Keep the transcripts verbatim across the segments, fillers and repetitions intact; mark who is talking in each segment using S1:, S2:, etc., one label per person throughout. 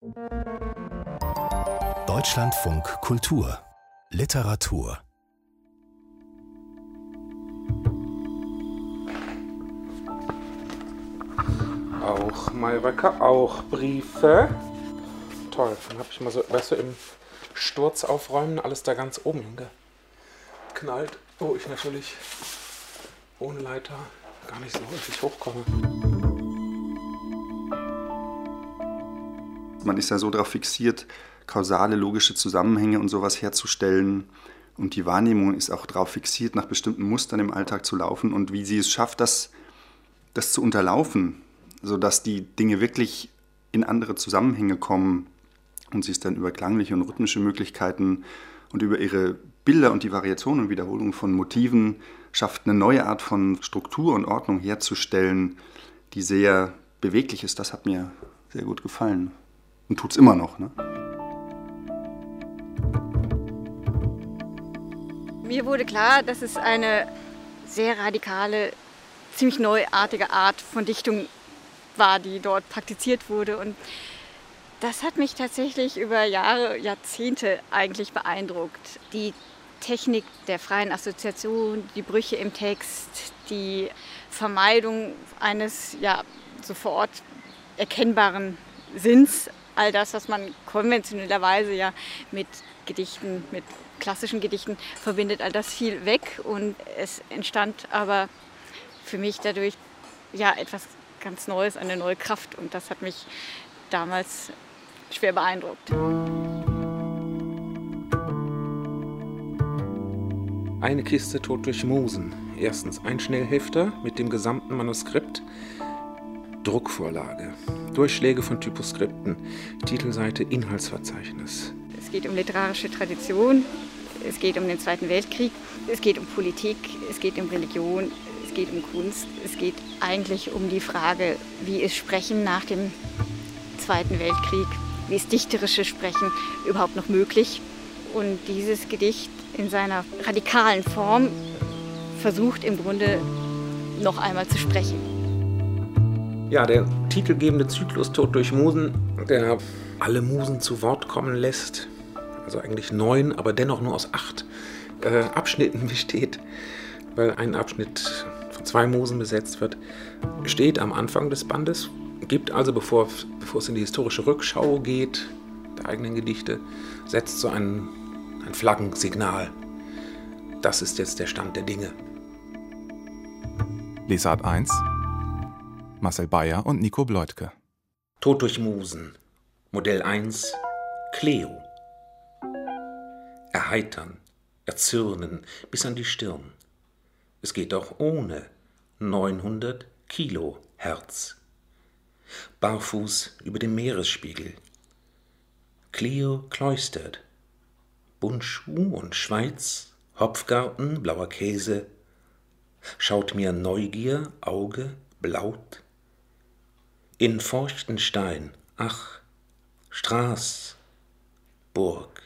S1: Deutschlandfunk Kultur Literatur.
S2: Auch Mayröcker, auch Briefe. Toll, dann habe ich mal so, weißt du, im Sturz aufräumen, alles da ganz oben hingeknallt, wo ich natürlich ohne Leiter gar nicht so häufig hochkomme.
S3: Man ist ja so darauf fixiert, kausale, logische Zusammenhänge und sowas herzustellen. Und die Wahrnehmung ist auch darauf fixiert, nach bestimmten Mustern im Alltag zu laufen. Und wie sie es schafft, das, das zu unterlaufen, sodass die Dinge wirklich in andere Zusammenhänge kommen und sie es dann über klangliche und rhythmische Möglichkeiten und über ihre Bilder und die Variation und Wiederholung von Motiven schafft, eine neue Art von Struktur und Ordnung herzustellen, die sehr beweglich ist. Das hat mir sehr gut gefallen und tut es immer noch, ne?
S4: Mir wurde klar, dass es eine sehr radikale, ziemlich neuartige Art von Dichtung war, die dort praktiziert wurde. Und das hat mich tatsächlich über Jahre, Jahrzehnte eigentlich beeindruckt. Die Technik der freien Assoziation, die Brüche im Text, die Vermeidung eines ja, sofort erkennbaren Sinns, all das, was man konventionellerweise ja mit Gedichten, mit klassischen Gedichten verbindet, all das fiel weg und es entstand aber für mich dadurch ja etwas ganz Neues, eine neue Kraft und das hat mich damals schwer beeindruckt.
S2: Eine Kiste tot durch Musen. Erstens ein Schnellhefter mit dem gesamten Manuskript. Druckvorlage. Durchschläge von Typoskripten. Titelseite Inhaltsverzeichnis.
S4: Es geht um literarische Tradition, es geht um den Zweiten Weltkrieg, es geht um Politik, es geht um Religion, es geht um Kunst. Es geht eigentlich um die Frage, wie ist Sprechen nach dem Zweiten Weltkrieg, wie ist dichterisches Sprechen überhaupt noch möglich? Und dieses Gedicht in seiner radikalen Form versucht im Grunde noch einmal zu sprechen.
S2: Ja, der titelgebende Zyklus Tod durch Musen, der alle Musen zu Wort kommen lässt, also eigentlich neun, aber dennoch nur aus acht äh, Abschnitten besteht, weil ein Abschnitt von zwei Musen besetzt wird, steht am Anfang des Bandes, gibt also, bevor, bevor es in die historische Rückschau geht, der eigenen Gedichte, setzt so ein, ein Flaggensignal. Das ist jetzt der Stand der Dinge.
S1: Lesart eins Marcel Beyer und Nico Bleutke.
S2: Tod durch Musen. Modell eins. Cleo. Erheitern, erzürnen bis an die Stirn. Es geht auch ohne neunhundert Kilohertz. Barfuß über dem Meeresspiegel. Cleo Cloistered. Buntschuh und Schweiz, Hopfgarten, blauer Käse. Schaut mir Neugier, Auge, blaut. In feuchten Stein, ach, Straß, Burg.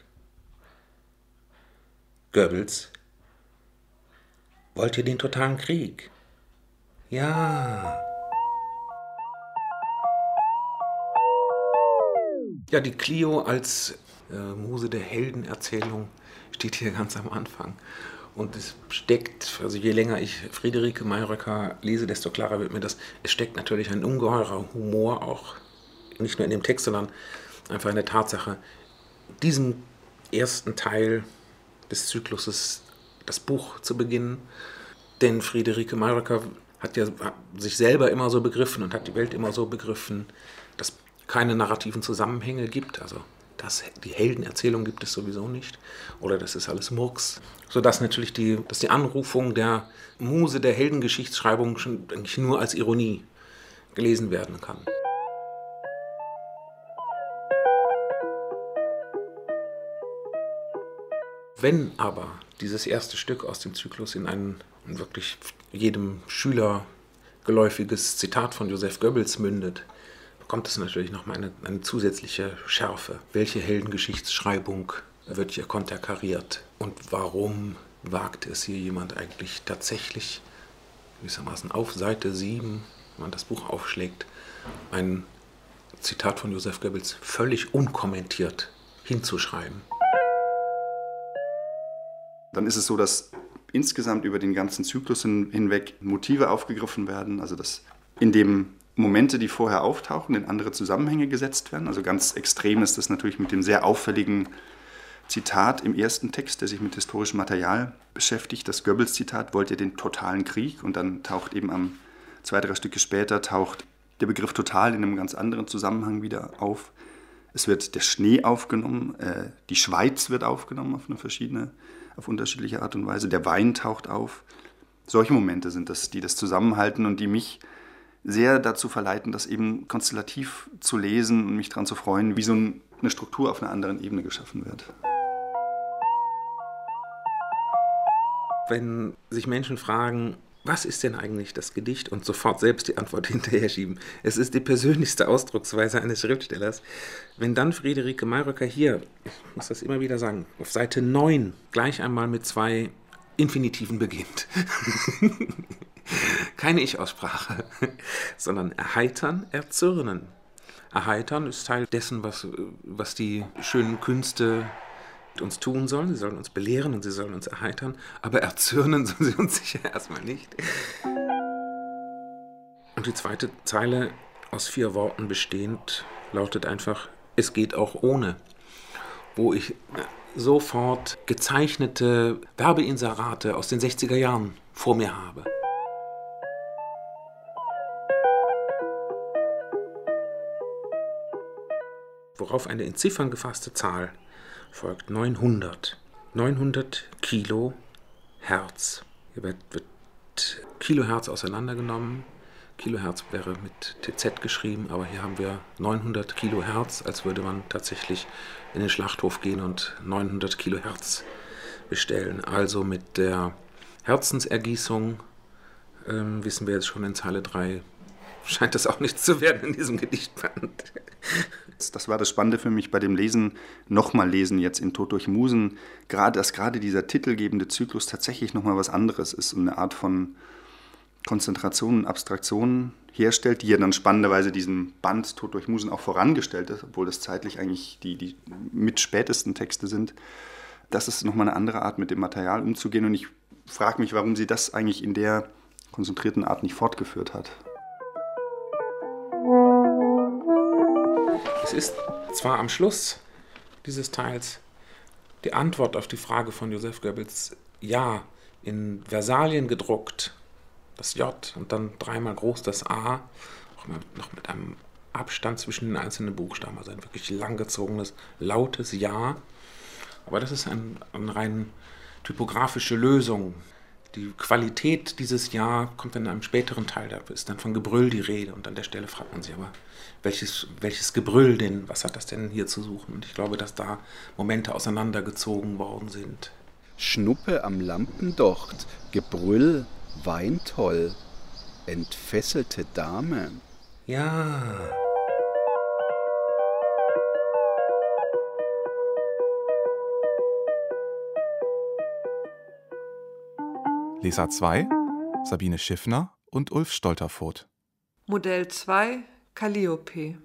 S2: Goebbels. Wollt ihr den totalen Krieg? Ja. Ja, die Cleo als äh, Muse der Heldenerzählung steht hier ganz am Anfang. Und es steckt, also je länger ich Friederike Mayröcker lese, desto klarer wird mir das, es steckt natürlich ein ungeheurer Humor auch, nicht nur in dem Text, sondern einfach in der Tatsache, diesem ersten Teil des Zykluses das Buch zu beginnen. Denn Friederike Mayröcker hat ja hat sich selber immer so begriffen und hat die Welt immer so begriffen, dass es keine narrativen Zusammenhänge gibt, also dass die Heldenerzählung gibt es sowieso nicht oder das ist alles Murks, sodass natürlich die, dass die Anrufung der Muse der Heldengeschichtsschreibung schon eigentlich nur als Ironie gelesen werden kann. Wenn aber dieses erste Stück aus dem Zyklus in ein wirklich jedem Schüler geläufiges Zitat von Joseph Goebbels mündet, bekommt es natürlich nochmal eine, eine zusätzliche Schärfe. Welche Heldengeschichtsschreibung wird hier konterkariert? Und warum wagt es hier jemand eigentlich tatsächlich, gewissermaßen auf Seite sieben, wenn man das Buch aufschlägt, ein Zitat von Joseph Goebbels völlig unkommentiert hinzuschreiben.
S3: Dann ist es so, dass insgesamt über den ganzen Zyklus hin, hinweg Motive aufgegriffen werden, also dass in dem Momente, die vorher auftauchen, in andere Zusammenhänge gesetzt werden. Also ganz extrem ist das natürlich mit dem sehr auffälligen Zitat im ersten Text, der sich mit historischem Material beschäftigt. Das Goebbels-Zitat: wollt ihr den totalen Krieg? Und dann taucht eben am zwei, drei Stücke später taucht der Begriff total in einem ganz anderen Zusammenhang wieder auf. Es wird der Schnee aufgenommen, äh, die Schweiz wird aufgenommen auf eine verschiedene, auf unterschiedliche Art und Weise. Der Wein taucht auf. Solche Momente sind das, die das zusammenhalten und die mich sehr dazu verleiten, das eben konstellativ zu lesen und mich daran zu freuen, wie so eine Struktur auf einer anderen Ebene geschaffen wird.
S2: Wenn sich Menschen fragen, was ist denn eigentlich das Gedicht, und sofort selbst die Antwort hinterher schieben, es ist die persönlichste Ausdrucksweise eines Schriftstellers, wenn dann Friederike Mayröcker hier, ich muss das immer wieder sagen, auf Seite neun gleich einmal mit zwei Infinitiven beginnt. Keine Ich-Aussprache, sondern erheitern, erzürnen. Erheitern ist Teil dessen, was, was die schönen Künste uns tun sollen. Sie sollen uns belehren und sie sollen uns erheitern, aber erzürnen sollen sie uns sicher erstmal nicht. Und die zweite Zeile, aus vier Worten bestehend, lautet einfach: Es geht auch ohne. Wo ich sofort gezeichnete Werbeinserate aus den sechziger Jahren vor mir habe. Worauf eine in Ziffern gefasste Zahl folgt: neunhundert. neunhundert Kilo Herz. Hier wird, wird Kilohertz auseinandergenommen. Kilohertz wäre mit T Z geschrieben, aber hier haben wir neunhundert Kilo Herz, als würde man tatsächlich in den Schlachthof gehen und neunhundert Kilo Herz bestellen. Also mit der Herzensergießung ähm, wissen wir jetzt schon in Zeile drei, scheint das auch nichts zu werden in diesem Gedichtband.
S3: Das war das Spannende für mich bei dem Lesen, nochmal lesen jetzt in Tod durch Musen, gerade, dass gerade dieser titelgebende Zyklus tatsächlich nochmal was anderes ist und eine Art von Konzentration und Abstraktion herstellt, die ja dann spannenderweise diesem Band Tod durch Musen auch vorangestellt ist, obwohl das zeitlich eigentlich die, die mit spätesten Texte sind. Das ist nochmal eine andere Art, mit dem Material umzugehen, und ich frage mich, warum sie das eigentlich in der konzentrierten Art nicht fortgeführt hat.
S2: Es ist zwar am Schluss dieses Teils die Antwort auf die Frage von Joseph Goebbels, ja, in Versalien gedruckt, das J und dann dreimal groß das A, auch noch mit einem Abstand zwischen den einzelnen Buchstaben, also ein wirklich langgezogenes, lautes Ja. Aber das ist ein, eine rein typografische Lösung. Die Qualität dieses Ja kommt in einem späteren Teil, da ist dann von Gebrüll die Rede, und an der Stelle fragt man sich aber, welches, welches Gebrüll denn, was hat das denn hier zu suchen? Und ich glaube, dass da Momente auseinandergezogen worden sind.
S5: Schnuppe am Lampendocht, Gebrüll, Wein toll, entfesselte Dame.
S2: Ja.
S1: Leser zwei, Sabine Schiffner und Ulf Stolterfoht.
S6: Modell zwei, Calliope.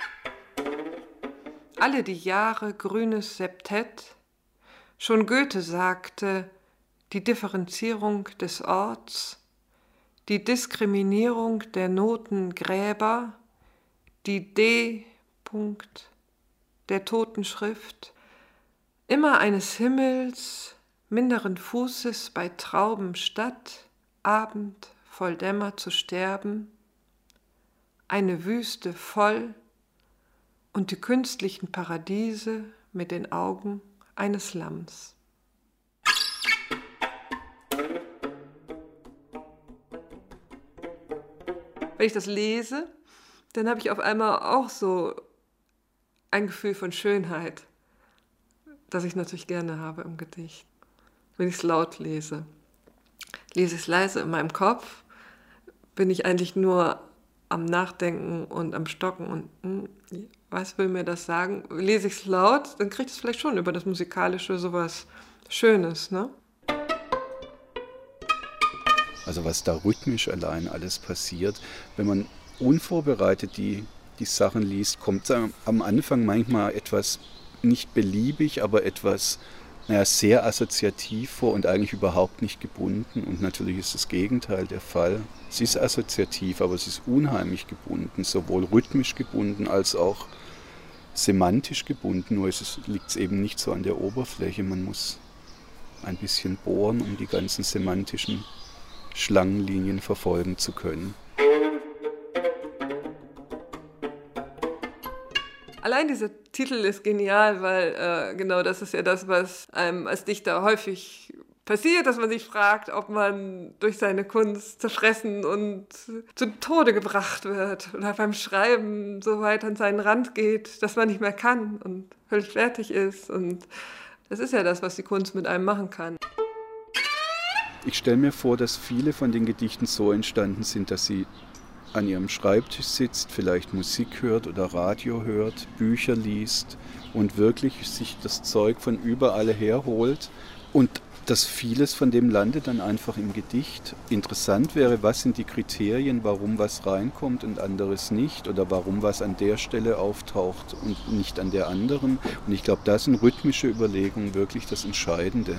S6: Alle die Jahre grünes Septett. Schon Goethe sagte, die Differenzierung des Orts, die Diskriminierung der Notengräber, die D. Punkt der Totenschrift, immer eines Himmels, minderen Fußes bei Trauben statt, Abend voll Dämmer zu sterben, eine Wüste voll und die künstlichen Paradiese mit den Augen eines Lamms. Wenn ich das lese, dann habe ich auf einmal auch so ein Gefühl von Schönheit, das ich natürlich gerne habe im Gedicht. Wenn ich es laut lese. Lese ich es leise in meinem Kopf, bin ich eigentlich nur am Nachdenken und am Stocken und hm, was will mir das sagen? Lese ich es laut, dann kriegt es vielleicht schon über das Musikalische sowas Schönes, ne?
S5: Also was da rhythmisch allein alles passiert, wenn man unvorbereitet die die Sachen liest, kommt es am Anfang manchmal etwas nicht beliebig, aber etwas naja, sehr assoziativ vor und eigentlich überhaupt nicht gebunden. Und natürlich ist das Gegenteil der Fall. Es ist assoziativ, aber es ist unheimlich gebunden, sowohl rhythmisch gebunden als auch semantisch gebunden. Nur liegt es eben nicht so an der Oberfläche. Man muss ein bisschen bohren, um die ganzen semantischen Schlangenlinien verfolgen zu können.
S6: Allein dieser Titel ist genial, weil äh, genau das ist ja das, was einem als Dichter häufig passiert, dass man sich fragt, ob man durch seine Kunst zerfressen und zu Tode gebracht wird oder beim Schreiben so weit an seinen Rand geht, dass man nicht mehr kann und völlig fertig ist. Und das ist ja das, was die Kunst mit einem machen kann.
S5: Ich stelle mir vor, dass viele von den Gedichten so entstanden sind, dass sie an ihrem Schreibtisch sitzt, vielleicht Musik hört oder Radio hört, Bücher liest und wirklich sich das Zeug von überall herholt und dass vieles von dem landet dann einfach im Gedicht. Interessant wäre, was sind die Kriterien, warum was reinkommt und anderes nicht oder warum was an der Stelle auftaucht und nicht an der anderen. Und ich glaube, da sind rhythmische Überlegungen wirklich das Entscheidende.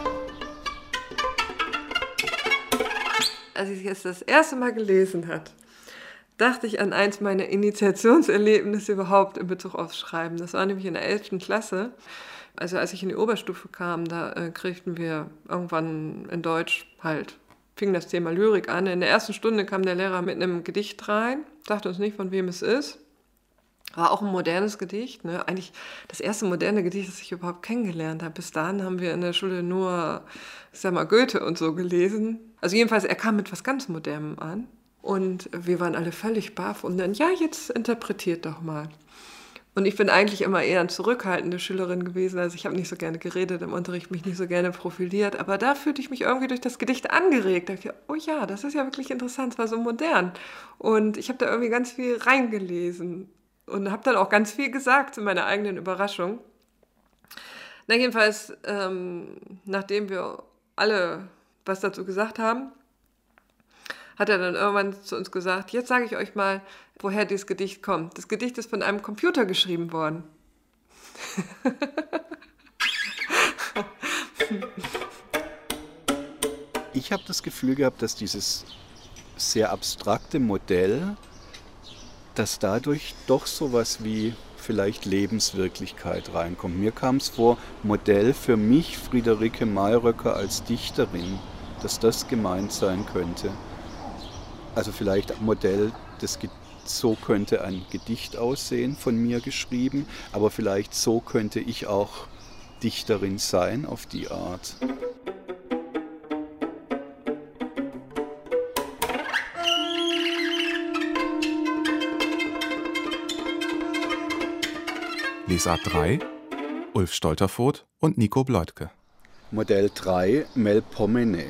S6: Als ich es das erste Mal gelesen habe, dachte ich an eins meiner Initiationserlebnisse überhaupt in Bezug aufs Schreiben. Das war nämlich in der elften Klasse. Also als ich in die Oberstufe kam, da äh, kriegten wir irgendwann in Deutsch halt, fing das Thema Lyrik an. In der ersten Stunde kam der Lehrer mit einem Gedicht rein, sagte uns nicht, von wem es ist. War auch ein modernes Gedicht, ne? Eigentlich das erste moderne Gedicht, das ich überhaupt kennengelernt habe. Bis dahin haben wir in der Schule nur, ich sag mal, Goethe und so gelesen. Also jedenfalls, er kam mit was ganz Modernem an. Und wir waren alle völlig baff und dann, ja, jetzt interpretiert doch mal. Und ich bin eigentlich immer eher eine zurückhaltende Schülerin gewesen, also ich habe nicht so gerne geredet im Unterricht, mich nicht so gerne profiliert, aber da fühlte ich mich irgendwie durch das Gedicht angeregt. Da dachte ich, oh ja, das ist ja wirklich interessant, es war so modern. Und ich habe da irgendwie ganz viel reingelesen und habe dann auch ganz viel gesagt zu meiner eigenen Überraschung. Na jedenfalls, ähm, nachdem wir alle was dazu gesagt haben, hat er dann irgendwann zu uns gesagt, jetzt sage ich euch mal, woher dieses Gedicht kommt. Das Gedicht ist von einem Computer geschrieben worden.
S5: Ich habe das Gefühl gehabt, dass dieses sehr abstrakte Modell, dass dadurch doch sowas wie vielleicht Lebenswirklichkeit reinkommt. Mir kam es vor, Modell für mich, Friederike Mayröcker als Dichterin, dass das gemeint sein könnte. Also vielleicht Modell, das, so könnte ein Gedicht aussehen, von mir geschrieben, aber vielleicht so könnte ich auch Dichterin sein auf die Art.
S1: Lesart drei, Ulf Stolterfoht und Nico Bleutke.
S5: Modell drei, Melpomene.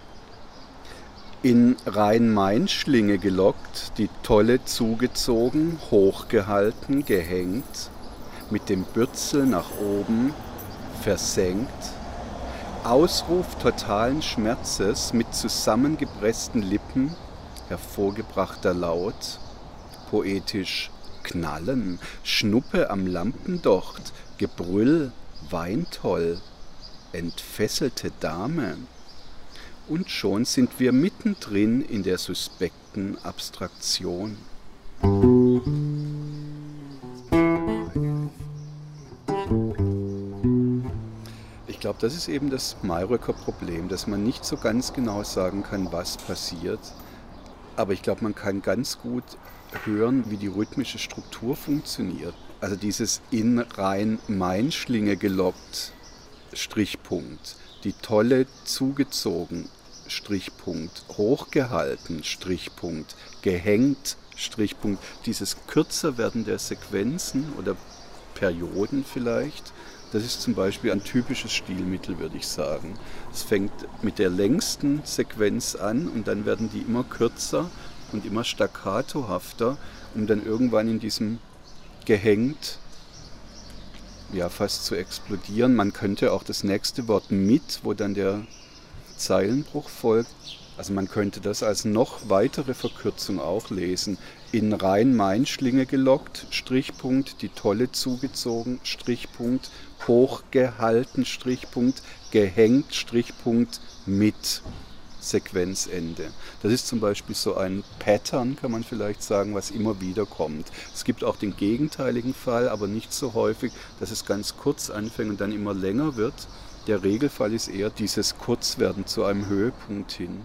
S5: In Rhein-Main-Schlinge gelockt, die Tolle zugezogen, hochgehalten, gehängt, mit dem Bürzel nach oben, versenkt. Ausruf totalen Schmerzes mit zusammengepressten Lippen, hervorgebrachter Laut, poetisch Knallen, Schnuppe am Lampendocht, Gebrüll, Weintoll, entfesselte Dame. Und schon sind wir mittendrin in der suspekten Abstraktion. Ich glaube, das ist eben das Mayröcker Problem, dass man nicht so ganz genau sagen kann, was passiert. Aber ich glaube, man kann ganz gut hören, wie die rhythmische Struktur funktioniert. Also dieses in Rhein-Main-Schlinge gelockt, Strichpunkt. Die Tolle zugezogen, Strichpunkt, hochgehalten, Strichpunkt, gehängt, Strichpunkt. Dieses Kürzerwerden der Sequenzen oder Perioden vielleicht, das ist zum Beispiel ein typisches Stilmittel, würde ich sagen. Es fängt mit der längsten Sequenz an und dann werden die immer kürzer und immer staccatohafter, um dann irgendwann in diesem gehängt ja fast zu explodieren. Man könnte auch das nächste Wort mit, wo dann der Zeilenbruch folgt, Also man könnte das als noch weitere Verkürzung auch lesen. In Rhein-Main-Schlinge gelockt, Strichpunkt, die Tolle zugezogen, Strichpunkt, hochgehalten, Strichpunkt, gehängt, Strichpunkt, mit Sequenzende. Das ist zum Beispiel so ein Pattern, kann man vielleicht sagen, was immer wieder kommt. Es gibt auch den gegenteiligen Fall, aber nicht so häufig, dass es ganz kurz anfängt und dann immer länger wird. Der Regelfall ist eher dieses Kurzwerden zu einem Höhepunkt hin.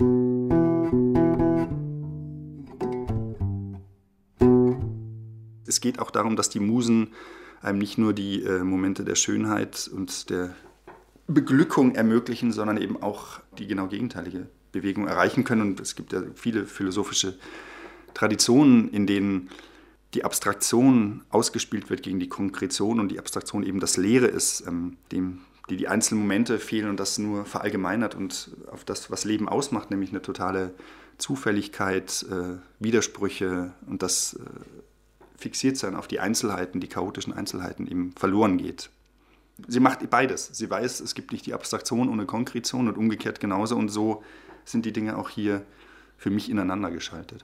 S3: Es geht auch darum, dass die Musen einem nicht nur die äh, Momente der Schönheit und der Beglückung ermöglichen, sondern eben auch die genau gegenteilige Bewegung erreichen können. Und es gibt ja viele philosophische Traditionen, in denen die Abstraktion ausgespielt wird gegen die Konkretion und die Abstraktion eben das Leere ist, ähm, dem die die einzelnen Momente fehlen und das nur verallgemeinert und auf das, was Leben ausmacht, nämlich eine totale Zufälligkeit, äh, Widersprüche und das äh, Fixiertsein auf die Einzelheiten, die chaotischen Einzelheiten eben verloren geht. Sie macht beides. Sie weiß, es gibt nicht die Abstraktion ohne Konkretion und umgekehrt genauso und so sind die Dinge auch hier für mich ineinander geschaltet.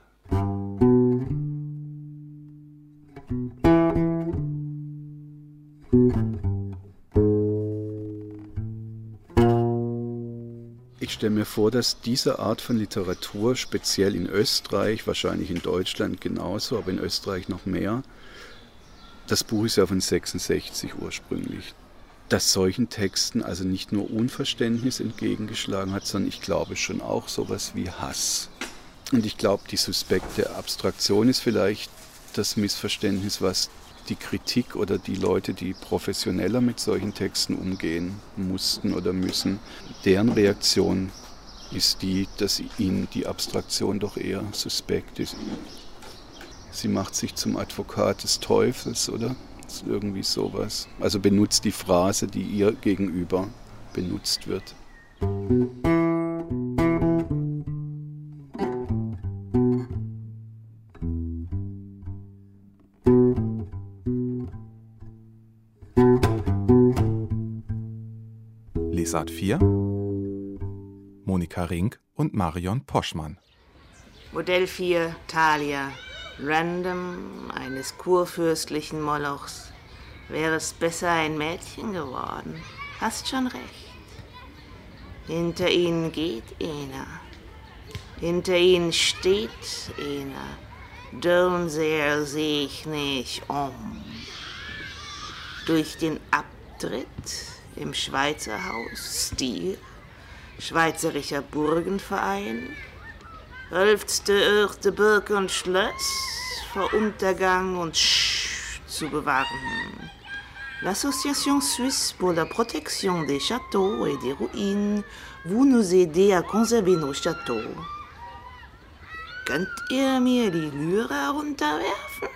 S5: Ich stelle mir vor, dass diese Art von Literatur, speziell in Österreich, wahrscheinlich in Deutschland genauso, aber in Österreich noch mehr, das Buch ist ja von sechsundsechzig ursprünglich, dass solchen Texten also nicht nur Unverständnis entgegengeschlagen hat, sondern ich glaube schon auch sowas wie Hass. Und ich glaube, die suspekte Abstraktion ist vielleicht das Missverständnis, was die Kritik oder die Leute, die professioneller mit solchen Texten umgehen mussten oder müssen, deren Reaktion ist die, dass ihnen die Abstraktion doch eher suspekt ist. Sie macht sich zum Advokat des Teufels, oder? Das ist irgendwie sowas. Also benutzt die Phrase, die ihr gegenüber benutzt wird.
S1: Lesart vier, Monika Rink und Marion Poschmann.
S7: Modell vier, Thalia. Random eines kurfürstlichen Molochs. Wäre es besser ein Mädchen geworden. Hast schon recht. Hinter ihnen geht einer. Hinter ihnen steht einer. Dürren sehr seh ich nicht um. Durch den Abtritt im Schweizer Haus, Stil, Schweizerischer Burgenverein, Rölfste Örte, Burg und Schloss vor Untergang und Sch zu bewahren. L'Association Suisse pour la Protection des Châteaux et des Ruines vous nous aider à conserver nos Châteaux. Könnt ihr mir die Lyra runterwerfen?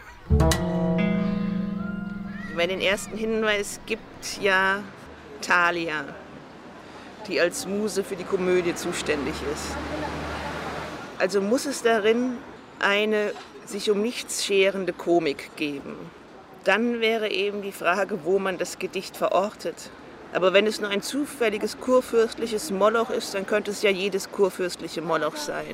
S7: Bei den ersten Hinweis gibt ja Thalia, die als Muse für die Komödie zuständig ist. Also muss es darin eine sich um nichts scherende Komik geben. Dann wäre eben die Frage, wo man das Gedicht verortet. Aber wenn es nur ein zufälliges kurfürstliches Moloch ist, dann könnte es ja jedes kurfürstliche Moloch sein.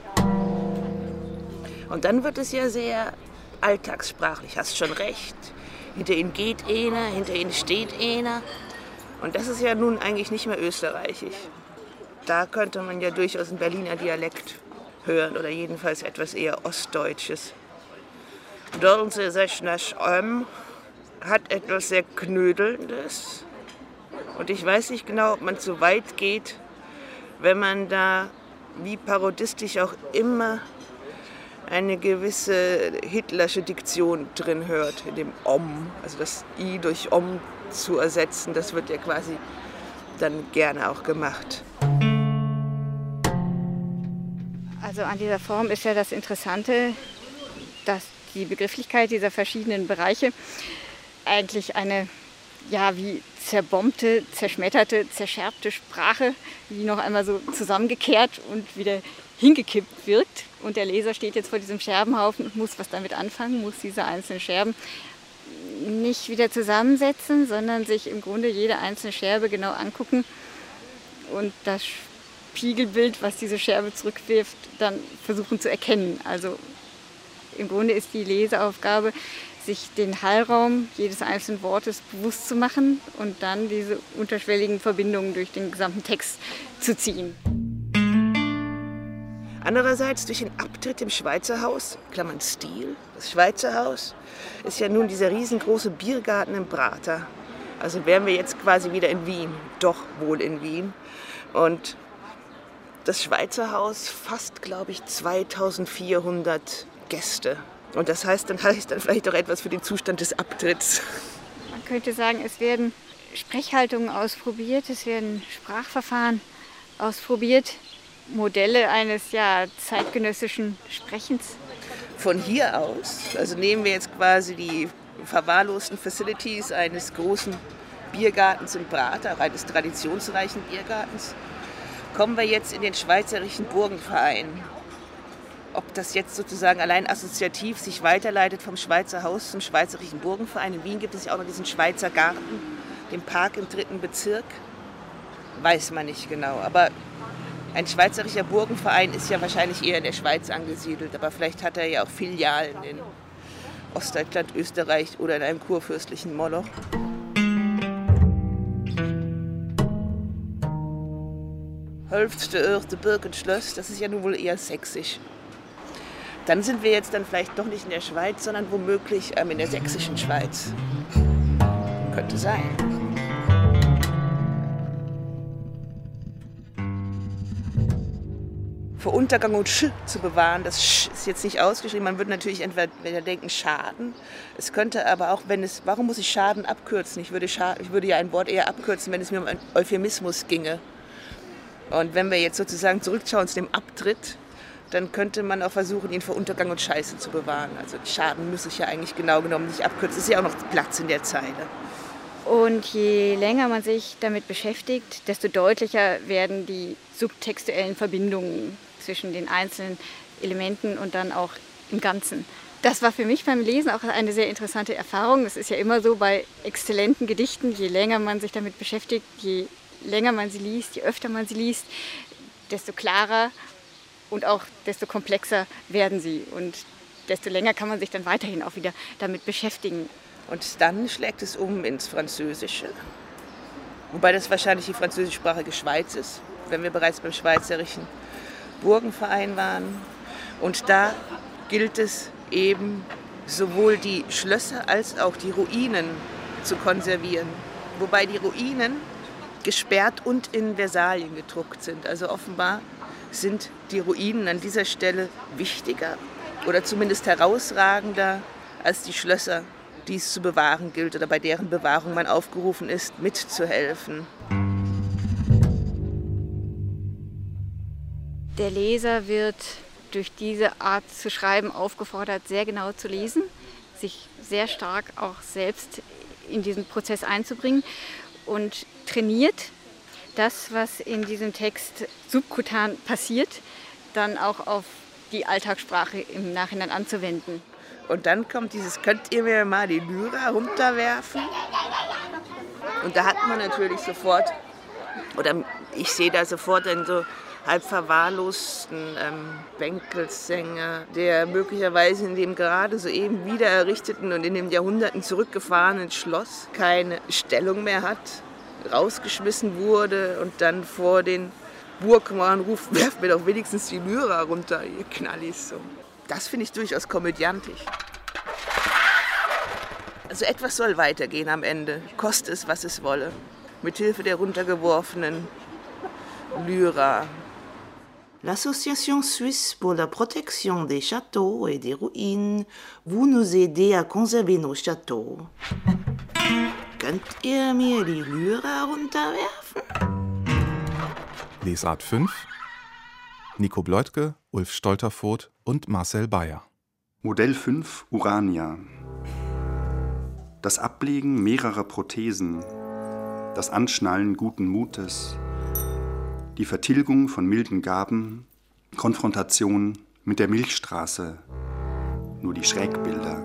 S7: Und dann wird es ja sehr alltagssprachlich, hast schon recht. Hinter ihnen geht einer, hinter ihnen steht einer. Und das ist ja nun eigentlich nicht mehr österreichisch. Da könnte man ja durchaus einen Berliner Dialekt hören oder jedenfalls etwas eher Ostdeutsches. Dolce Sechnasch hat etwas sehr Knödelndes. Und ich weiß nicht genau, ob man zu weit geht, wenn man da, wie parodistisch auch immer, eine gewisse hitlersche Diktion drin hört, in dem Om, also das I durch Om zu ersetzen, das wird ja quasi dann gerne auch gemacht.
S4: Also an dieser Form ist ja das Interessante, dass die Begrifflichkeit dieser verschiedenen Bereiche eigentlich eine, ja, wie zerbombte, zerschmetterte, zerschärfte Sprache, die noch einmal so zusammengekehrt und wieder hingekippt wirkt. Und der Leser steht jetzt vor diesem Scherbenhaufen und muss was damit anfangen, muss diese einzelnen Scherben nicht wieder zusammensetzen, sondern sich im Grunde jede einzelne Scherbe genau angucken und das Spiegelbild, was diese Scherbe zurückwirft, dann versuchen zu erkennen. Also im Grunde ist die Leseaufgabe, sich den Hallraum jedes einzelnen Wortes bewusst zu machen und dann diese unterschwelligen Verbindungen durch den gesamten Text zu ziehen.
S7: Andererseits durch den Abtritt im Schweizer Haus, Klammern Stil, das Schweizer Haus, ist ja nun dieser riesengroße Biergarten im Prater. Also wären wir jetzt quasi wieder in Wien, doch wohl in Wien. Und das Schweizer Haus fasst, glaube ich, zweitausendvierhundert Gäste. Und das heißt, dann heißt dann vielleicht auch etwas für den Zustand des Abtritts.
S4: Man könnte sagen, es werden Sprechhaltungen ausprobiert, es werden Sprachverfahren ausprobiert, Modelle eines ja, zeitgenössischen Sprechens.
S7: Von hier aus, also nehmen wir jetzt quasi die verwahrlosten Facilities eines großen Biergartens im Prater, eines traditionsreichen Biergartens, kommen wir jetzt in den Schweizerischen Burgenverein. Ob das jetzt sozusagen allein assoziativ sich weiterleitet vom Schweizer Haus zum Schweizerischen Burgenverein. In Wien gibt es ja auch noch diesen Schweizer Garten, den Park im dritten Bezirk. Weiß man nicht genau, aber ein Schweizerischer Burgenverein ist ja wahrscheinlich eher in der Schweiz angesiedelt, aber vielleicht hat er ja auch Filialen in Ostdeutschland, Österreich oder in einem kurfürstlichen Moloch. Hölfste Örte Birkenschloss, das ist ja nun wohl eher sächsisch. Dann sind wir jetzt dann vielleicht doch nicht in der Schweiz, sondern womöglich ähm, in der sächsischen Schweiz. Könnte sein. Vor Untergang und Sch zu bewahren, das Sch ist jetzt nicht ausgeschrieben. Man würde natürlich entweder denken Schaden. Es könnte aber auch, wenn es, warum muss ich Schaden abkürzen? Ich würde, Scha ich würde ja ein Wort eher abkürzen, wenn es mir um einen Euphemismus ginge. Und wenn wir jetzt sozusagen zurückschauen zu dem Abtritt, dann könnte man auch versuchen, ihn vor Untergang und Scheiße zu bewahren. Also Schaden muss ich ja eigentlich genau genommen nicht abkürzen. Es ist ja auch noch Platz in der Zeile.
S4: Und je länger man sich damit beschäftigt, desto deutlicher werden die subtextuellen Verbindungen zwischen den einzelnen Elementen und dann auch im Ganzen. Das war für mich beim Lesen auch eine sehr interessante Erfahrung. Es ist ja immer so bei exzellenten Gedichten, je länger man sich damit beschäftigt, je länger man sie liest, je öfter man sie liest, desto klarer und auch desto komplexer werden sie. Und desto länger kann man sich dann weiterhin auch wieder damit beschäftigen.
S7: Und dann schlägt es um ins Französische, wobei das wahrscheinlich die französischsprachige Schweiz ist, wenn wir bereits beim Schweizerischen Burgenverein waren. Und da gilt es eben, sowohl die Schlösser als auch die Ruinen zu konservieren. Wobei die Ruinen gesperrt und in Versalien gedruckt sind. Also offenbar sind die Ruinen an dieser Stelle wichtiger oder zumindest herausragender als die Schlösser, die es zu bewahren gilt oder bei deren Bewahrung man aufgerufen ist, mitzuhelfen.
S4: Der Leser wird durch diese Art zu schreiben aufgefordert, sehr genau zu lesen, sich sehr stark auch selbst in diesen Prozess einzubringen und trainiert, das, was in diesem Text subkutan passiert, dann auch auf die Alltagssprache im Nachhinein anzuwenden.
S7: Und dann kommt dieses, könnt ihr mir mal die Lyra runterwerfen? Und da hat man natürlich sofort, oder ich sehe da sofort einen so halb verwahrlosten ähm, Bänkelsänger, der möglicherweise in dem gerade soeben wieder errichteten und in den Jahrhunderten zurückgefahrenen Schloss keine Stellung mehr hat, rausgeschmissen wurde und dann vor den Burgmauern ruft, werft mir doch wenigstens die Lyra runter, ihr Knallis. So. Das finde ich durchaus komödiantisch. Also etwas soll weitergehen am Ende, koste es, was es wolle, mithilfe der runtergeworfenen Lyra.
S8: L'Association Suisse pour la protection des châteaux et des ruines, vous nous aidez à conserver nos châteaux. Könnt ihr mir die Lyra runterwerfen?
S1: Lesart fünf. Nico Bleutke, Ulf Stolterfoht und Marcel Bayer.
S3: Modell fünf, Urania. Das Ablegen mehrerer Prothesen, das Anschnallen guten Mutes, die Vertilgung von milden Gaben, Konfrontation mit der Milchstraße, nur die Schrägbilder.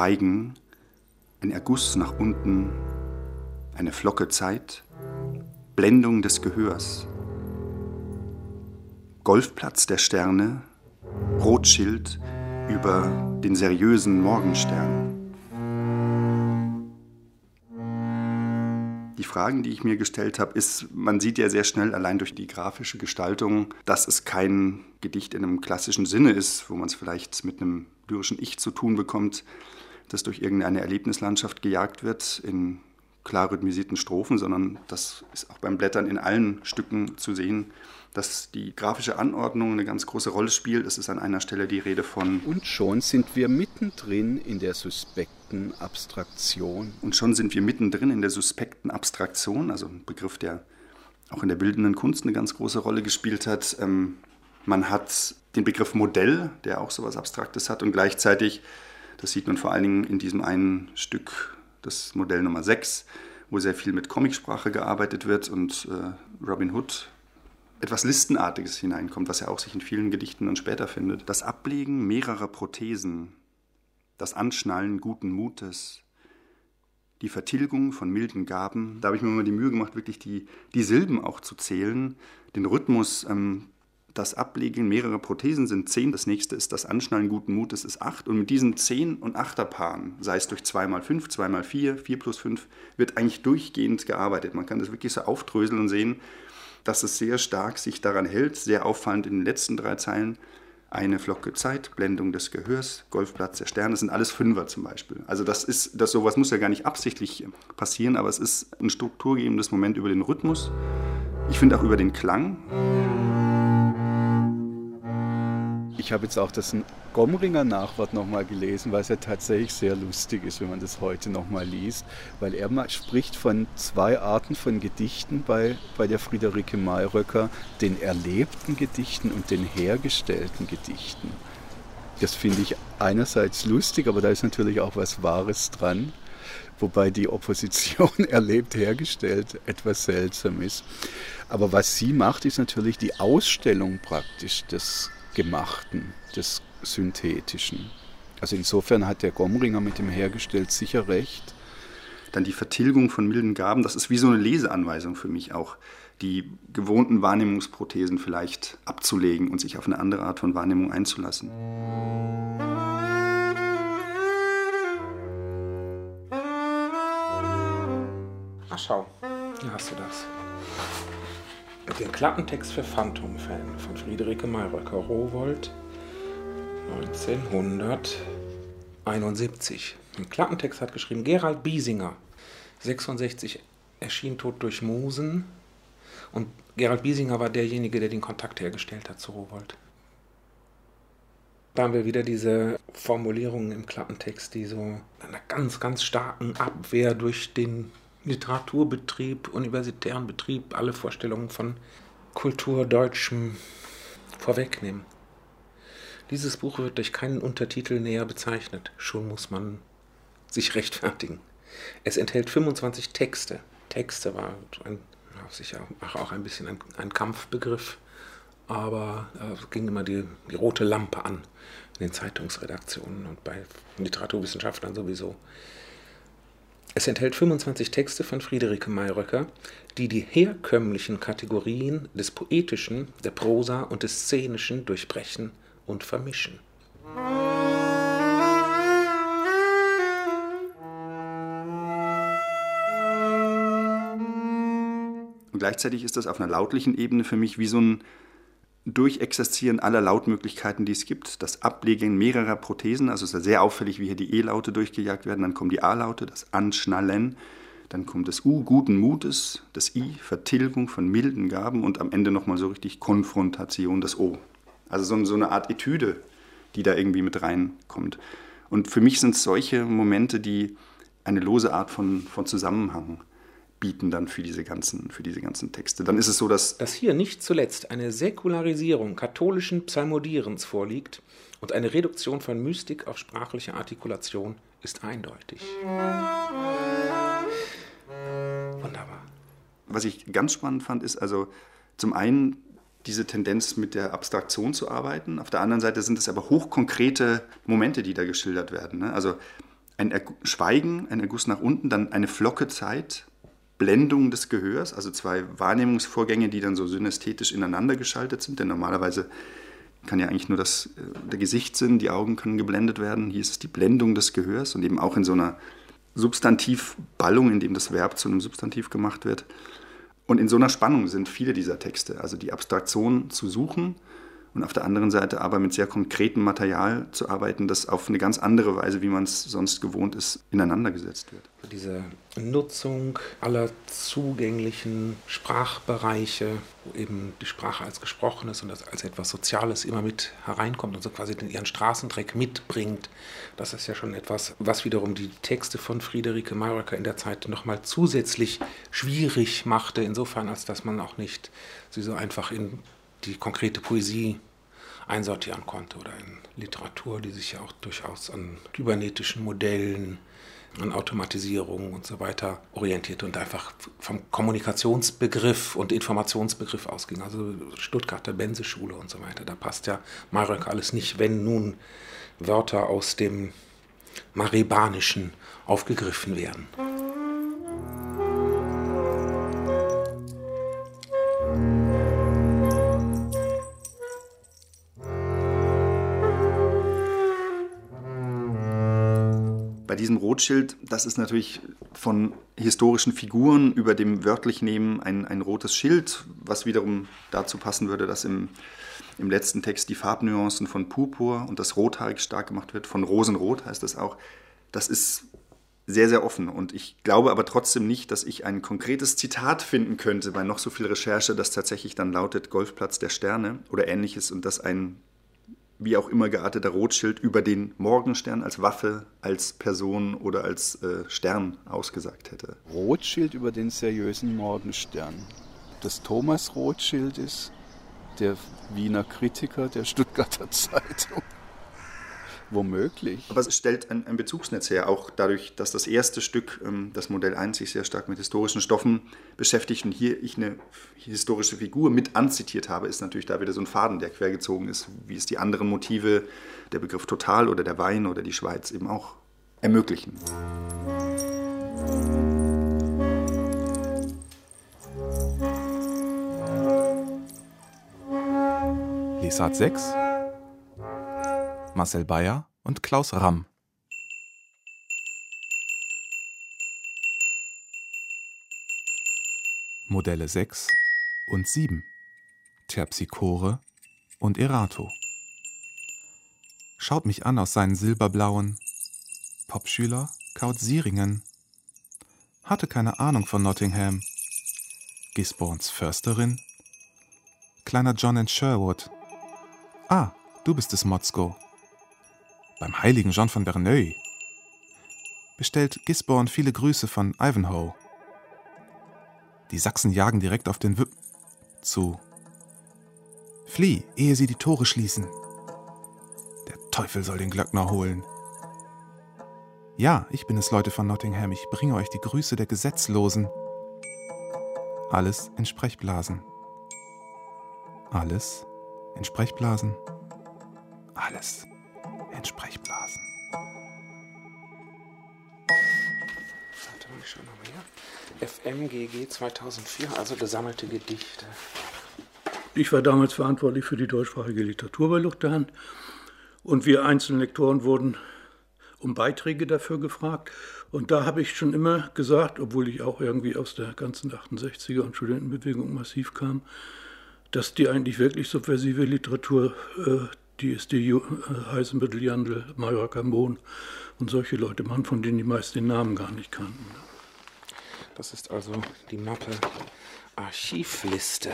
S3: Schweigen, ein Erguss nach unten, eine Flocke Zeit, Blendung des Gehörs. Golfplatz der Sterne, Rotschild über den seriösen Morgenstern. Die Fragen, die ich mir gestellt habe, ist, man sieht ja sehr schnell allein durch die grafische Gestaltung, dass es kein Gedicht in einem klassischen Sinne ist, wo man es vielleicht mit einem lyrischen Ich zu tun bekommt, das durch irgendeine Erlebnislandschaft gejagt wird in klar rhythmisierten Strophen, sondern das ist auch beim Blättern in allen Stücken zu sehen, dass die grafische Anordnung eine ganz große Rolle spielt. Es ist an einer Stelle die Rede von...
S5: Und schon sind wir mittendrin in der suspekten Abstraktion.
S3: Und schon sind wir mittendrin in der suspekten Abstraktion, also ein Begriff, der auch in der bildenden Kunst eine ganz große Rolle gespielt hat. Ähm, man hat den Begriff Modell, der auch so etwas Abstraktes hat, und gleichzeitig, das sieht man vor allen Dingen in diesem einen Stück, das Modell Nummer sechs, wo sehr viel mit Comicsprache gearbeitet wird und äh, Robin Hood etwas Listenartiges hineinkommt, was ja auch sich in vielen Gedichten dann später findet. Das Ablegen mehrerer Prothesen, das Anschnallen guten Mutes, die Vertilgung von milden Gaben. Da habe ich mir mal die Mühe gemacht, wirklich die, die Silben auch zu zählen, den Rhythmus. Ähm, das Ablegen mehrerer Prothesen sind zehn, das nächste ist das Anschnallen guten Mutes ist acht. Und mit diesen zehn- und Achterpaaren, sei es durch zwei mal fünf, zwei mal vier, vier plus fünf, wird eigentlich durchgehend gearbeitet. Man kann das wirklich so aufdröseln und sehen, dass es sehr stark sich daran hält, sehr auffallend in den letzten drei Zeilen. Eine Flocke Zeit, Blendung des Gehörs, Golfplatz der Sterne, das sind alles Fünfer zum Beispiel. Also das ist, das sowas muss ja gar nicht absichtlich passieren, aber es ist ein strukturgebendes Moment über den Rhythmus. Ich finde auch über den Klang.
S5: Ich habe jetzt auch das Gomringer Nachwort nochmal gelesen, weil es ja tatsächlich sehr lustig ist, wenn man das heute nochmal liest, weil er mal spricht von zwei Arten von Gedichten bei, bei der Friederike Mayröcker, den erlebten Gedichten und den hergestellten Gedichten. Das finde ich einerseits lustig, aber da ist natürlich auch was Wahres dran, wobei die Opposition erlebt, hergestellt etwas seltsam ist. Aber was sie macht, ist natürlich die Ausstellung praktisch des Gemachten, des Synthetischen. Also insofern hat der Gomringer mit dem hergestellt sicher recht.
S3: Dann die Vertilgung von milden Gaben, das ist wie so eine Leseanweisung für mich auch, die gewohnten Wahrnehmungsprothesen vielleicht abzulegen und sich auf eine andere Art von Wahrnehmung einzulassen.
S2: Ach schau, hier hast du das. Den Klappentext für Phantom-Fan von Friederike Mayröcker, Rowohlt, neunzehnhunderteinundsiebzig. Den Klappentext hat geschrieben Gerald Biesinger, sechsundsechzig, erschien Tod durch Musen. Und Gerald Biesinger war derjenige, der den Kontakt hergestellt hat zu Rowohlt. Da haben wir wieder diese Formulierungen im Klappentext, die so einer ganz, ganz starken Abwehr durch den Literaturbetrieb, universitären Betrieb, alle Vorstellungen von Kulturdeutschem vorwegnehmen. Dieses Buch wird durch keinen Untertitel näher bezeichnet. Schon muss man sich rechtfertigen. Es enthält fünfundzwanzig Texte. Texte war ein, sicher auch ein bisschen ein, ein Kampfbegriff, aber es ging immer die, die rote Lampe an in den Zeitungsredaktionen und bei Literaturwissenschaftlern sowieso. Es enthält fünfundzwanzig Texte von Friederike Mayröcker, die die herkömmlichen Kategorien des Poetischen, der Prosa und des Szenischen durchbrechen und vermischen.
S3: Und gleichzeitig ist das auf einer lautlichen Ebene für mich wie so ein Durchexerzieren aller Lautmöglichkeiten, die es gibt. Das Ablegen mehrerer Prothesen, also es ist ja sehr auffällig, wie hier die E-Laute durchgejagt werden. Dann kommen die A-Laute, das Anschnallen. Dann kommt das U, guten Mutes, das I, Vertilgung von milden Gaben und am Ende nochmal so richtig Konfrontation, das O. Also so, so eine Art Etüde, die da irgendwie mit reinkommt. Und für mich sind es solche Momente, die eine lose Art von, von Zusammenhang bieten dann für diese ganzen, für diese ganzen Texte. Dann ist es so, dass...
S2: Dass hier nicht zuletzt eine Säkularisierung katholischen Psalmodierens vorliegt und eine Reduktion von Mystik auf sprachliche Artikulation ist eindeutig. Wunderbar.
S3: Was ich ganz spannend fand, ist also zum einen diese Tendenz mit der Abstraktion zu arbeiten, auf der anderen Seite sind es aber hochkonkrete Momente, die da geschildert werden. Ne? Also ein Ergu- Schweigen, ein Erguss nach unten, dann eine Flocke Zeit, Blendung des Gehörs, also zwei Wahrnehmungsvorgänge, die dann so synästhetisch ineinander geschaltet sind, denn normalerweise kann ja eigentlich nur das, der Gesichtssinn, die Augen können geblendet werden. Hier ist es die Blendung des Gehörs und eben auch in so einer Substantivballung, in dem das Verb zu einem Substantiv gemacht wird. Und in so einer Spannung sind viele dieser Texte, also die Abstraktion zu suchen und auf der anderen Seite aber mit sehr konkretem Material zu arbeiten, das auf eine ganz andere Weise, wie man es sonst gewohnt ist, ineinander gesetzt wird.
S2: Diese Nutzung aller zugänglichen Sprachbereiche, wo eben die Sprache als Gesprochenes und das als etwas Soziales immer mit hereinkommt und so quasi den ihren Straßendreck mitbringt, das ist ja schon etwas, was wiederum die Texte von Friederike Mayröcker in der Zeit nochmal zusätzlich schwierig machte, insofern als dass man auch nicht sie so einfach in die konkrete Poesie einsortieren konnte oder in Literatur, die sich ja auch durchaus an kybernetischen Modellen, an Automatisierung und so weiter orientierte und einfach vom Kommunikationsbegriff und Informationsbegriff ausging. Also Stuttgarter Bense-Schule und so weiter, da passt ja Mayröcker alles nicht, wenn nun Wörter aus dem Marebanischen aufgegriffen werden.
S3: Bei diesem Rotschild, das ist natürlich von historischen Figuren über dem Wörtlichnehmen ein, ein rotes Schild, was wiederum dazu passen würde, dass im, im letzten Text die Farbnuancen von Purpur und das Rothaarig stark gemacht wird. Von Rosenrot heißt das auch. Das ist sehr, sehr offen. Und ich glaube aber trotzdem nicht, dass ich ein konkretes Zitat finden könnte bei noch so viel Recherche, das tatsächlich dann lautet Golfplatz der Sterne oder ähnliches und das ein wie auch immer gearteter Rotschild über den Morgenstern als Waffe, als Person oder als äh, Stern ausgesagt hätte.
S5: Rotschild über den seriösen Morgenstern. Das Thomas Rothschild ist der Wiener Kritiker der Stuttgarter Zeitung. Womöglich.
S3: Aber es stellt ein, ein Bezugsnetz her, auch dadurch, dass das erste Stück, ähm, das Modell eins, sich sehr stark mit historischen Stoffen beschäftigt und hier ich eine historische Figur mit anzitiert habe, ist natürlich da wieder so ein Faden, der quergezogen ist, wie es die anderen Motive, der Begriff Total oder der Wein oder die Schweiz eben auch ermöglichen.
S1: Lesart sechs Marcel Beyer und Klaus Ramm. Modelle sechs und sieben. Terpsichore und Erato. Schaut mich an aus seinen silberblauen. Popschüler kaut Sieringen. Hatte keine Ahnung von Nottingham. Gisbornes Försterin. Kleiner John in Sherwood. Ah, du bist es, Motzko. Beim heiligen John von Verneuil. Bestellt Gisborne viele Grüße von Ivanhoe. Die Sachsen jagen direkt auf den Wip zu. Flieh, ehe sie die Tore schließen. Der Teufel soll den Glöckner holen. Ja, ich bin es, Leute von Nottingham. Ich bringe euch die Grüße der Gesetzlosen. Alles in Sprechblasen. Alles in Sprechblasen. Alles in Sprechblasen.
S2: Warte mal, ich schau noch mal hier. F M G G zweitausendvier, also gesammelte Gedichte.
S9: Ich war damals verantwortlich für die deutschsprachige Literatur bei Luchterhand und wir einzelnen Lektoren wurden um Beiträge dafür gefragt. Und da habe ich schon immer gesagt, obwohl ich auch irgendwie aus der ganzen achtundsechziger und Studentenbewegung massiv kam, dass die eigentlich wirklich subversive Literatur, äh, die ist die äh, Heisenbüttel, Jandl, Mayröcker, Mohn und solche Leute machen, von denen die meisten den Namen gar nicht kannten.
S2: Das ist also die Mappe Archivliste.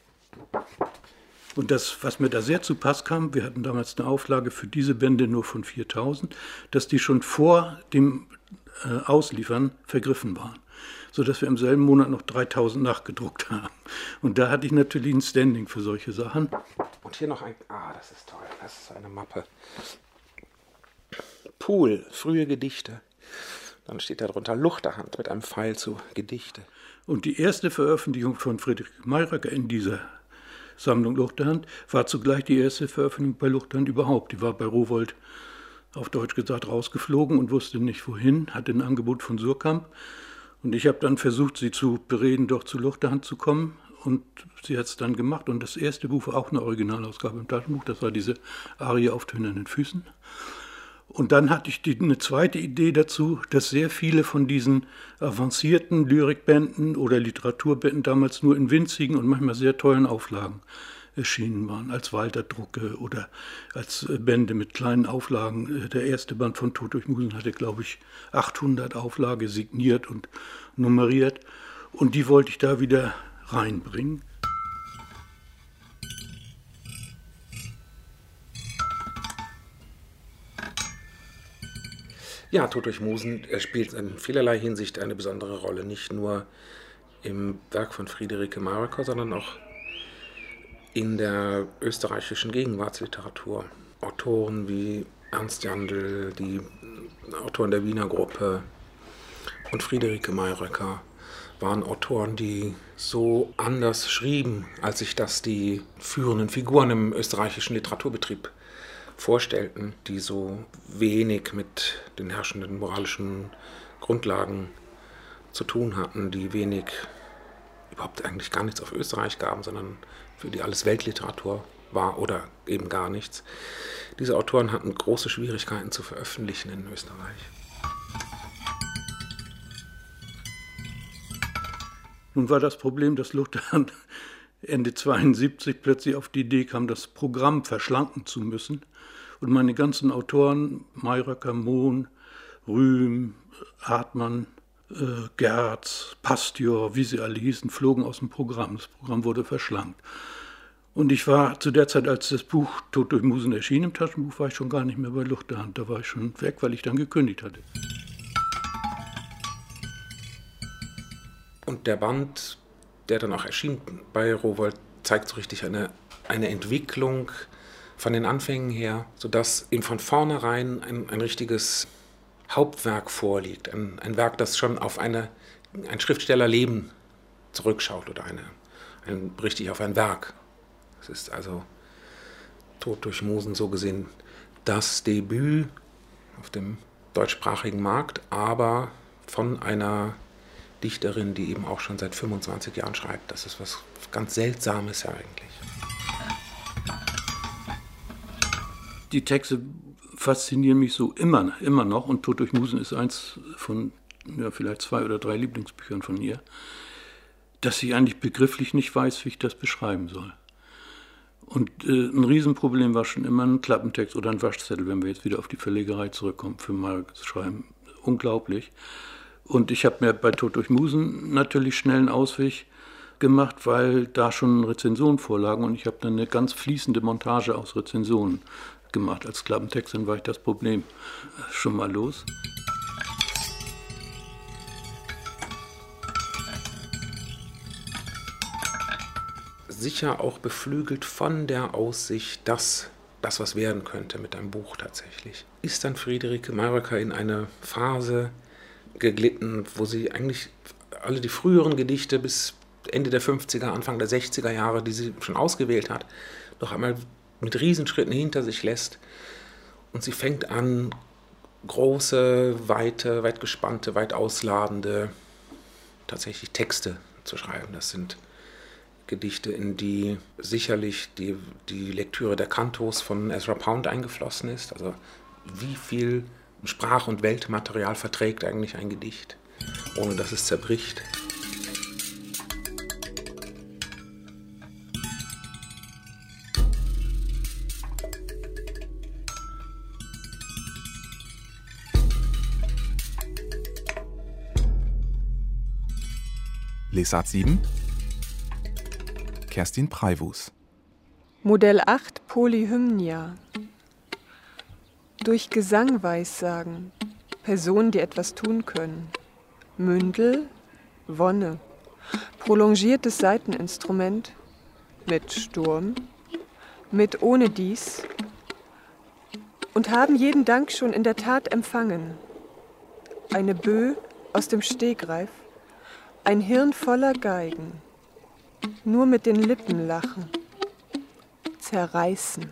S9: Und das, was mir da sehr zu Pass kam, wir hatten damals eine Auflage für diese Bände nur von viertausend, dass die schon vor dem äh, Ausliefern vergriffen waren, sodass wir im selben Monat noch dreitausend nachgedruckt haben. Und da hatte ich natürlich ein Standing für solche Sachen.
S2: Und hier noch ein... Ah, das ist toll. Das ist eine Mappe. Pool, frühe Gedichte. Dann steht da drunter Luchterhand mit einem Pfeil zu Gedichte.
S9: Und die erste Veröffentlichung von Friederike Mayröcker in dieser Sammlung Luchterhand war zugleich die erste Veröffentlichung bei Luchterhand überhaupt. Die war bei Rowohlt, auf Deutsch gesagt, rausgeflogen und wusste nicht wohin, hatte ein Angebot von Surkamp Und ich habe dann versucht, sie zu bereden, doch zu Luchterhand zu kommen. Und sie hat es dann gemacht. Und das erste Buch war auch eine Originalausgabe im Taschenbuch. Das war diese Arie auf tönernen Füßen. Und dann hatte ich die, eine zweite Idee dazu, dass sehr viele von diesen avancierten Lyrikbänden oder Literaturbänden damals nur in winzigen und manchmal sehr tollen Auflagen erschienen waren, als Walter-Drucke oder als Bände mit kleinen Auflagen. Der erste Band von Tod durch Musen hatte, glaube ich, achthundert Auflage signiert und nummeriert. Und die wollte ich da wieder reinbringen.
S2: Ja, Tod durch Musen spielt in vielerlei Hinsicht eine besondere Rolle, nicht nur im Werk von Friederike Mayröcker, sondern auch in der österreichischen Gegenwartsliteratur. Autoren wie Ernst Jandl, die Autoren der Wiener Gruppe und Friederike Mayröcker waren Autoren, die so anders schrieben, als sich das die führenden Figuren im österreichischen Literaturbetrieb vorstellten, die so wenig mit den herrschenden moralischen Grundlagen zu tun hatten, die wenig, überhaupt eigentlich gar nichts auf Österreich gaben, sondern für die alles Weltliteratur war oder eben gar nichts. Diese Autoren hatten große Schwierigkeiten zu veröffentlichen in Österreich.
S9: Nun war das Problem, dass Luchterhand Ende zweiundsiebzig plötzlich auf die Idee kam, das Programm verschlanken zu müssen. Und meine ganzen Autoren, Mayröcker, Mohn, Rühm, Hartmann, äh, Gerz, Pastior, wie sie alle hießen, flogen aus dem Programm. Das Programm wurde verschlankt. Und ich war zu der Zeit, als das Buch Tod durch Musen erschien im Taschenbuch, war ich schon gar nicht mehr bei Luchterhand. Da war ich schon weg, weil ich dann gekündigt hatte.
S2: Und der Band, der dann auch erschien bei Rowohlt, zeigt so richtig eine, eine Entwicklung von den Anfängen her, sodass ihm von vornherein ein, ein richtiges Hauptwerk vorliegt. Ein, ein Werk, das schon auf eine, ein Schriftstellerleben zurückschaut oder eine, ein, richtig auf ein Werk. Es ist also Tod durch Musen so gesehen das Debüt auf dem deutschsprachigen Markt, aber von einer Dichterin, die eben auch schon seit fünfundzwanzig Jahren schreibt. Das ist was ganz Seltsames ja eigentlich.
S9: Die Texte faszinieren mich so immer, immer noch. Und Tod durch Musen ist eins von ja, vielleicht zwei oder drei Lieblingsbüchern von ihr, dass ich eigentlich begrifflich nicht weiß, wie ich das beschreiben soll. Und äh, ein Riesenproblem war schon immer ein Klappentext oder ein Waschzettel, wenn wir jetzt wieder auf die Verlegerei zurückkommen, für mal zu schreiben. Unglaublich. Und ich habe mir bei Tod durch Musen natürlich schnell einen Ausweg gemacht, weil da schon Rezensionen vorlagen und ich habe dann eine ganz fließende Montage aus Rezensionen gemacht. Als Klappentext, dann war ich das Problem schon mal los.
S2: Sicher auch beflügelt von der Aussicht, dass das was werden könnte mit einem Buch tatsächlich, ist dann Friederike Mayröcker in eine Phase geglitten, wo sie eigentlich alle die früheren Gedichte bis Ende der fünfziger, Anfang der sechziger Jahre, die sie schon ausgewählt hat, noch einmal mit Riesenschritten hinter sich lässt. Und sie fängt an, große, weite, weit gespannte, weit ausladende, tatsächlich Texte zu schreiben. Das sind Gedichte, in die sicherlich die, die Lektüre der Kantos von Ezra Pound eingeflossen ist. Also wie viel Sprach- und Weltmaterial verträgt eigentlich ein Gedicht, ohne dass es zerbricht.
S1: Lesart sieben. Kerstin Preivus.
S6: Modell acht Polyhymnia. Durch Gesang weissagen, Personen, die etwas tun können. Mündel, Wonne, prolongiertes Saiteninstrument, mit Sturm, mit ohne dies, und haben jeden Dank schon in der Tat empfangen. Eine Bö aus dem Stegreif, ein Hirn voller Geigen, nur mit den Lippen lachen, zerreißen.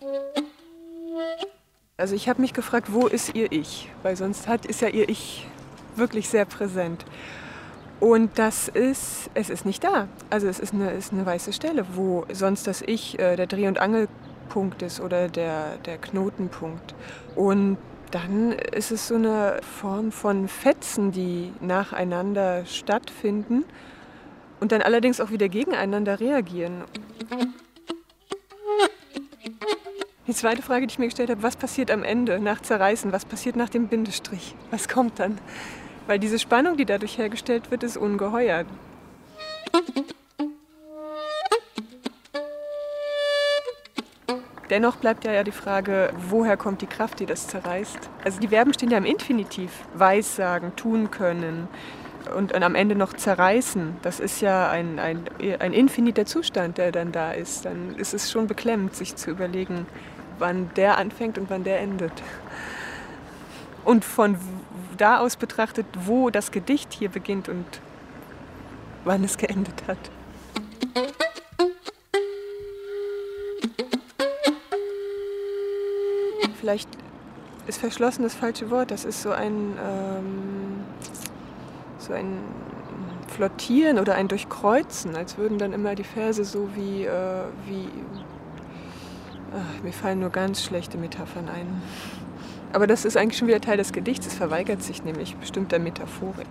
S6: Also ich habe mich gefragt, wo ist ihr Ich? Weil sonst hat, ist ja ihr Ich wirklich sehr präsent. Und das ist, es ist nicht da. Also es ist eine, ist eine weiße Stelle, wo sonst das Ich äh, der Dreh- und Angelpunkt ist oder der, der Knotenpunkt. Und dann ist es so eine Form von Fetzen, die nacheinander stattfinden und dann allerdings auch wieder gegeneinander reagieren. Die zweite Frage, die ich mir gestellt habe, was passiert am Ende nach Zerreißen? Was passiert nach dem Bindestrich? Was kommt dann? Weil diese Spannung, die dadurch hergestellt wird, ist ungeheuer. Dennoch bleibt ja, ja die Frage, woher kommt die Kraft, die das zerreißt? Also die Verben stehen ja im Infinitiv. Weissagen, tun können und, und am Ende noch zerreißen. Das ist ja ein, ein, ein infiniter Zustand, der dann da ist. Dann ist es schon beklemmend, sich zu überlegen, wann der anfängt und wann der endet. Und von da aus betrachtet, wo das Gedicht hier beginnt und wann es geendet hat. Vielleicht ist verschlossen das falsche Wort. Das ist so ein, ähm, so ein Flottieren oder ein Durchkreuzen, als würden dann immer die Verse so wie, äh, wie ach, mir fallen nur ganz schlechte Metaphern ein. Aber das ist eigentlich schon wieder Teil des Gedichts. Es verweigert sich nämlich bestimmter Metaphorik.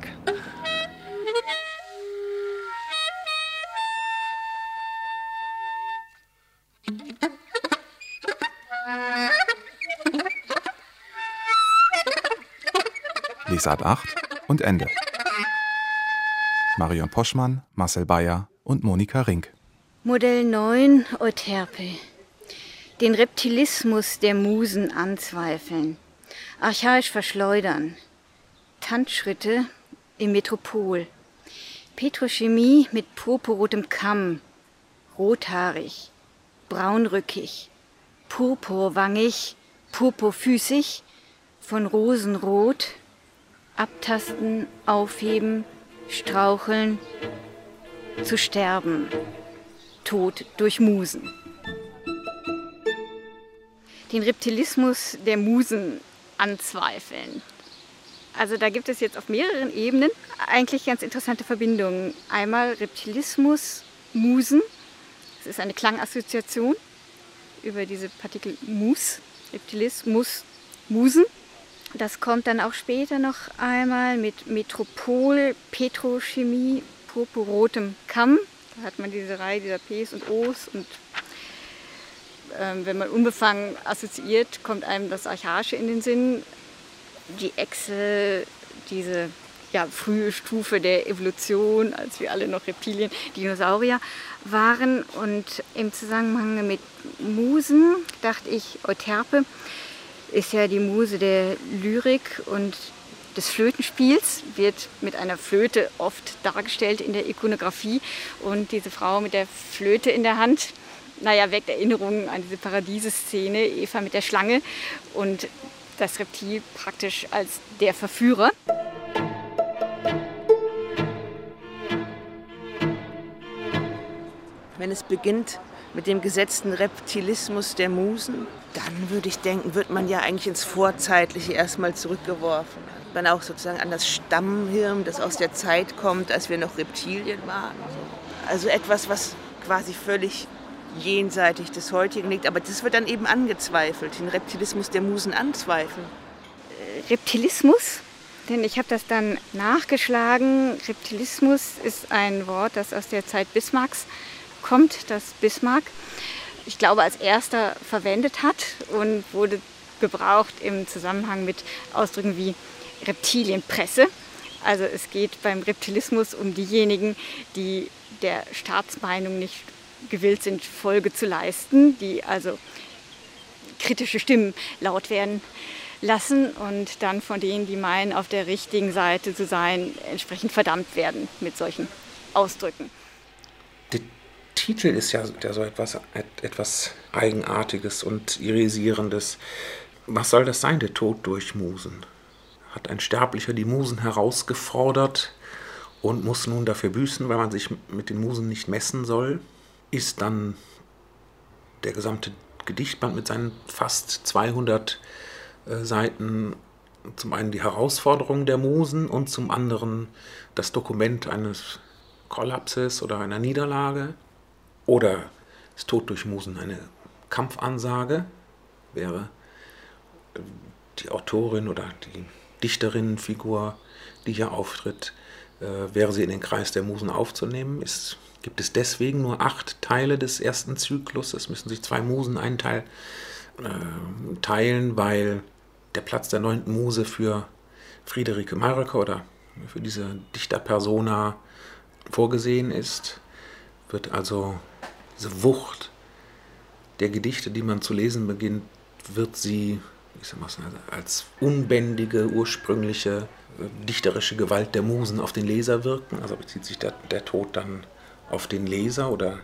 S1: Lesart acht und Ende. Marion Poschmann, Marcel Bayer und Monika Rink.
S4: Modell neun, Euterpe. Den Reptilismus der Musen anzweifeln. Archaisch verschleudern. Tanzschritte im Metropol. Petrochemie mit purpurrotem Kamm. Rothaarig. Braunrückig. Purpurwangig. Purpurfüßig. Von Rosenrot. Abtasten, aufheben, straucheln, zu sterben, Tod durch Musen. Den Reptilismus der Musen anzweifeln. Also da gibt es jetzt auf mehreren Ebenen eigentlich ganz interessante Verbindungen. Einmal Reptilismus, Musen, das ist eine Klangassoziation über diese Partikel Mus, Reptilismus, Musen. Das kommt dann auch später noch einmal mit Metropol, Petrochemie, purpurrotem Kamm. Da hat man diese Reihe dieser P's und O's. Und ähm, wenn man unbefangen assoziiert, kommt einem das Archaische in den Sinn. Die Echse, diese ja, frühe Stufe der Evolution, als wir alle noch Reptilien, Dinosaurier waren. Und im Zusammenhang mit Musen dachte ich, Euterpe ist ja die Muse der Lyrik und des Flötenspiels, wird mit einer Flöte oft dargestellt in der Ikonografie. Und diese Frau mit der Flöte in der Hand, naja, weckt Erinnerungen an diese Paradiese-Szene, Eva mit der Schlange und das Reptil praktisch als der Verführer.
S7: Wenn es beginnt mit dem gesetzten Reptilismus der Musen, dann würde ich denken, wird man ja eigentlich ins Vorzeitliche erstmal zurückgeworfen. Man auch sozusagen an das Stammhirn, das aus der Zeit kommt, als wir noch Reptilien waren. Also etwas, was quasi völlig jenseitig des Heutigen liegt. Aber das wird dann eben angezweifelt, den Reptilismus der Musen anzweifeln.
S4: Reptilismus? Denn ich habe das dann nachgeschlagen. Reptilismus ist ein Wort, das aus der Zeit Bismarcks kommt, das Bismarck, ich glaube, als erster verwendet hat und wurde gebraucht im Zusammenhang mit Ausdrücken wie Reptilienpresse. Also es geht beim Reptilismus um diejenigen, die der Staatsmeinung nicht gewillt sind, Folge zu leisten, die also kritische Stimmen laut werden lassen und dann von denen, die meinen, auf der richtigen Seite zu sein, entsprechend verdammt werden mit solchen Ausdrücken.
S2: Titel ist ja so etwas, etwas Eigenartiges und Irisierendes. Was soll das sein, der Tod durch Musen? Hat ein Sterblicher die Musen herausgefordert und muss nun dafür büßen, weil man sich mit den Musen nicht messen soll? Ist dann der gesamte Gedichtband mit seinen fast zweihundert äh, Seiten zum einen die Herausforderung der Musen und zum anderen das Dokument eines Kollapses oder einer Niederlage. Oder ist Tod durch Musen eine Kampfansage, wäre die Autorin oder die Dichterinnenfigur, die hier auftritt, äh, wäre sie in den Kreis der Musen aufzunehmen. Ist, gibt es deswegen nur acht Teile des ersten Zyklus. Es müssen sich zwei Musen einen Teil äh, teilen, weil der Platz der neunten Muse für Friederike Mayröcker oder für diese Dichterpersona vorgesehen ist. Wird also diese Wucht der Gedichte, die man zu lesen beginnt, wird sie, ich sag mal, als unbändige, ursprüngliche, dichterische Gewalt der Musen auf den Leser wirken. Also bezieht sich der, der Tod dann auf den Leser oder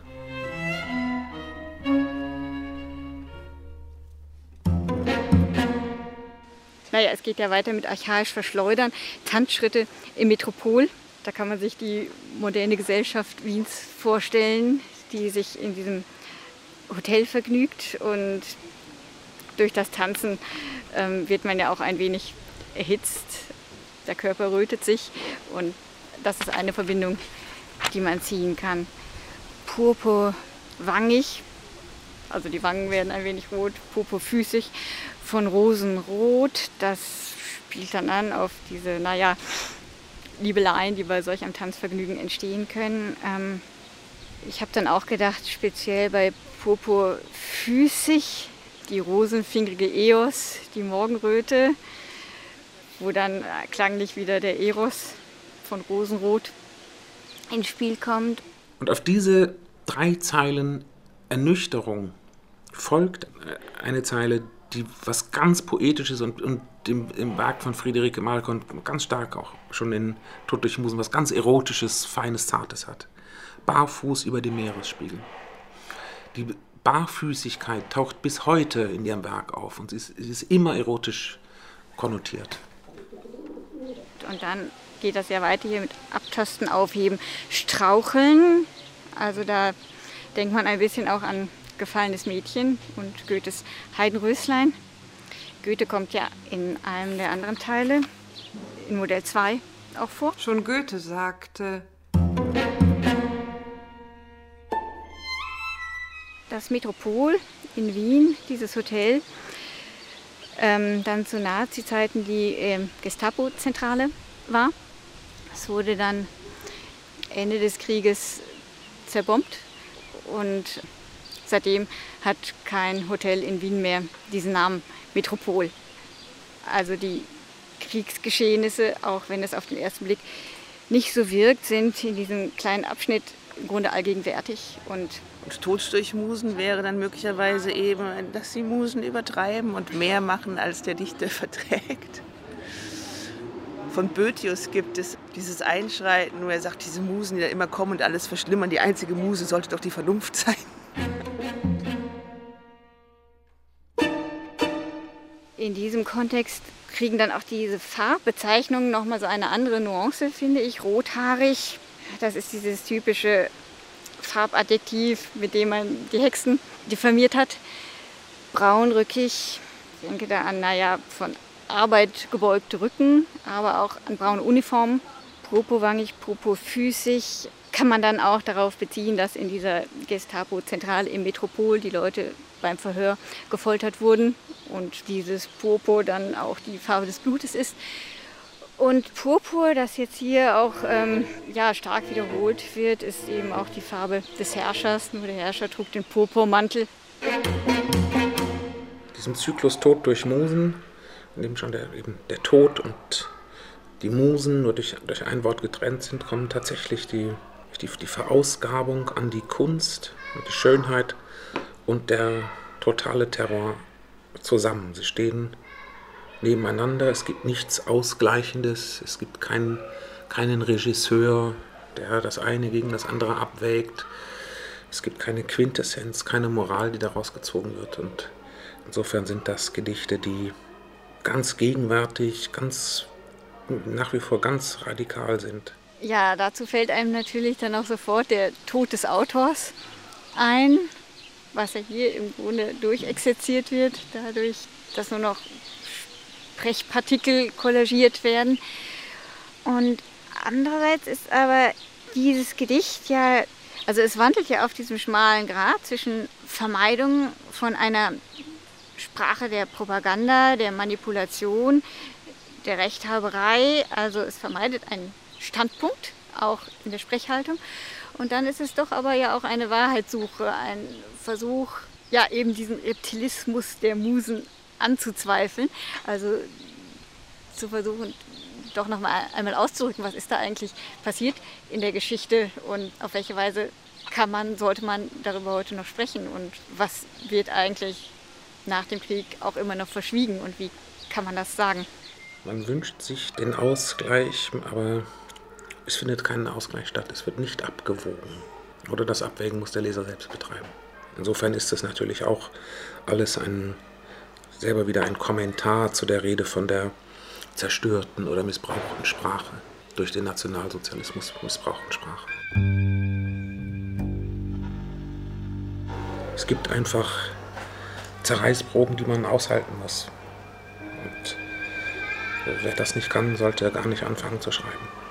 S4: Naja, es geht ja weiter mit archaisch verschleudern, Tanzschritte im Metropol. Da kann man sich die moderne Gesellschaft Wiens vorstellen, die sich in diesem Hotel vergnügt. Und durch das Tanzen ähm, wird man ja auch ein wenig erhitzt. Der Körper rötet sich und das ist eine Verbindung, die man ziehen kann. Purpurwangig, also die Wangen werden ein wenig rot, purpurfüßig, von Rosenrot. Das spielt dann an auf diese, naja, Liebeleien, die bei solch einem Tanzvergnügen entstehen können. Ähm, ich habe dann auch gedacht, speziell bei purpurfüßig, die rosenfingerige Eos, die Morgenröte, wo dann klanglich wieder der Eros von Rosenrot ins Spiel kommt.
S2: Und auf diese drei Zeilen Ernüchterung folgt eine Zeile, die was ganz Poetisches und, und im, im Werk von Friederike Mayröcker und ganz stark auch schon in Tod durch Musen was ganz Erotisches, Feines, Zartes hat. Barfuß über dem Meeresspiegel. Die Barfüßigkeit taucht bis heute in ihrem Werk auf und sie ist, sie ist immer erotisch konnotiert.
S4: Und dann geht das ja weiter hier mit Abtasten, Aufheben, Straucheln. Also da denkt man ein bisschen auch an Gefallenes Mädchen und Goethes Heidenröslein. Goethe kommt ja in einem der anderen Teile, in Modell zwei, auch vor.
S6: Schon Goethe sagte:
S4: Das Metropol in Wien, dieses Hotel, ähm, dann zu Nazi-Zeiten die ähm, Gestapo-Zentrale war. Es wurde dann Ende des Krieges zerbombt und seitdem hat kein Hotel in Wien mehr diesen Namen Metropol. Also die Kriegsgeschehnisse, auch wenn es auf den ersten Blick nicht so wirkt, sind in diesem kleinen Abschnitt im Grunde allgegenwärtig. Und
S7: Und Tod durch Musen wäre dann möglicherweise eben, dass die Musen übertreiben und mehr machen, als der Dichter verträgt. Von Boëthius gibt es dieses Einschreiten, wo er sagt, diese Musen, die da immer kommen und alles verschlimmern, die einzige Muse sollte doch die Vernunft sein.
S4: in diesem Kontext kriegen dann auch diese Farbbezeichnungen nochmal so eine andere Nuance, finde ich. Rothaarig, das ist dieses typische Farbadjektiv, mit dem man die Hexen diffamiert hat. Braunrückig, ich denke da an, naja, von Arbeit gebeugte Rücken, aber auch an braune Uniformen. Purpurwangig, purpurfüßig, kann man dann auch darauf beziehen, dass in dieser Gestapo-Zentrale im Metropol die Leute beim Verhör gefoltert wurden und dieses Purpur dann auch die Farbe des Blutes ist. Und Purpur, das jetzt hier auch ähm, ja, stark wiederholt wird, ist eben auch die Farbe des Herrschers. Nur der Herrscher trug den Purpurmantel.
S2: Diesem Zyklus Tod durch Musen, in dem schon der, eben der Tod und die Musen nur durch, durch ein Wort getrennt sind, kommen tatsächlich die, die, die Verausgabung an die Kunst und die Schönheit und der totale Terror zusammen. Sie stehen nebeneinander, es gibt nichts Ausgleichendes, es gibt keinen, keinen Regisseur, der das eine gegen das andere abwägt. Es gibt keine Quintessenz, keine Moral, die daraus gezogen wird. Und insofern sind das Gedichte, die ganz gegenwärtig, ganz nach wie vor ganz radikal sind.
S4: Ja, dazu fällt einem natürlich dann auch sofort der Tod des Autors ein, was ja hier im Grunde durchexerziert wird, dadurch, dass nur noch Sprechpartikel kollagiert werden. Und andererseits ist aber dieses Gedicht ja, also es wandelt ja auf diesem schmalen Grat zwischen Vermeidung von einer Sprache der Propaganda, der Manipulation, der Rechthaberei, also es vermeidet einen Standpunkt, auch in der Sprechhaltung. Und dann ist es doch aber ja auch eine Wahrheitssuche, ein Versuch, ja eben diesen Reptilismus der Musen anzuzweifeln, also zu versuchen, doch noch mal einmal auszudrücken, was ist da eigentlich passiert in der Geschichte und auf welche Weise kann man, sollte man darüber heute noch sprechen und was wird eigentlich nach dem Krieg auch immer noch verschwiegen und wie kann man das sagen?
S2: Man wünscht sich den Ausgleich, aber es findet keinen Ausgleich statt. Es wird nicht abgewogen. Oder das Abwägen muss der Leser selbst betreiben. Insofern ist es natürlich auch alles ein, selber wieder ein Kommentar zu der Rede von der zerstörten oder missbrauchten Sprache. Durch den Nationalsozialismus missbrauchten Sprache. Es gibt einfach Zerreißproben, die man aushalten muss. Und wer das nicht kann, sollte gar nicht anfangen zu schreiben.